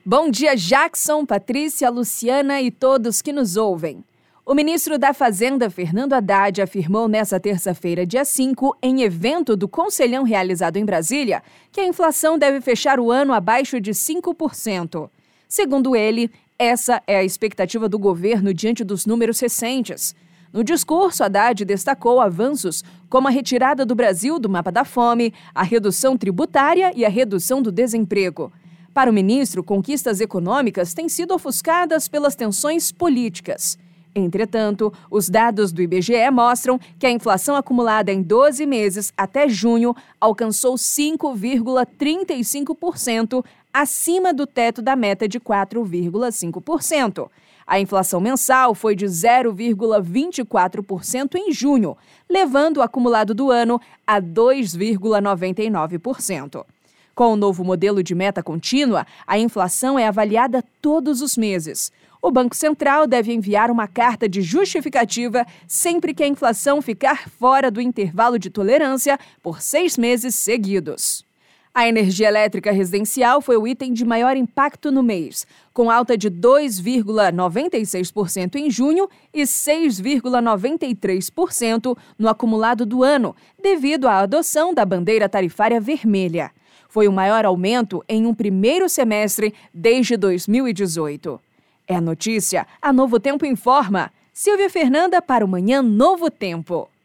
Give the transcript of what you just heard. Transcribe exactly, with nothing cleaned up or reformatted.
Bom dia, Jackson, Patrícia, Luciana e todos que nos ouvem. O ministro da Fazenda, Fernando Haddad, afirmou nesta terça-feira, dia cinco, em evento do Conselhão realizado em Brasília, que a inflação deve fechar o ano abaixo de cinco por cento. Segundo ele, essa é a expectativa do governo diante dos números recentes. No discurso, Haddad destacou avanços como a retirada do Brasil do mapa da fome, a redução tributária e a redução do desemprego. Para o ministro, conquistas econômicas têm sido ofuscadas pelas tensões políticas. Entretanto, os dados do I B G E mostram que a inflação acumulada em doze meses até junho alcançou cinco vírgula trinta e cinco por cento, acima do teto da meta de quatro vírgula cinco por cento. A inflação mensal foi de zero vírgula vinte e quatro por cento em junho, levando o acumulado do ano a dois vírgula noventa e nove por cento. Com o novo modelo de meta contínua, a inflação é avaliada todos os meses. O Banco Central deve enviar uma carta de justificativa sempre que a inflação ficar fora do intervalo de tolerância por seis meses seguidos. A energia elétrica residencial foi o item de maior impacto no mês, com alta de dois vírgula noventa e seis por cento em junho e seis vírgula noventa e três por cento no acumulado do ano, devido à adoção da bandeira tarifária vermelha. Foi o maior aumento em um primeiro semestre desde dois mil e dezoito. É a notícia, a Novo Tempo informa. Silvia Fernanda para o Manhã Novo Tempo.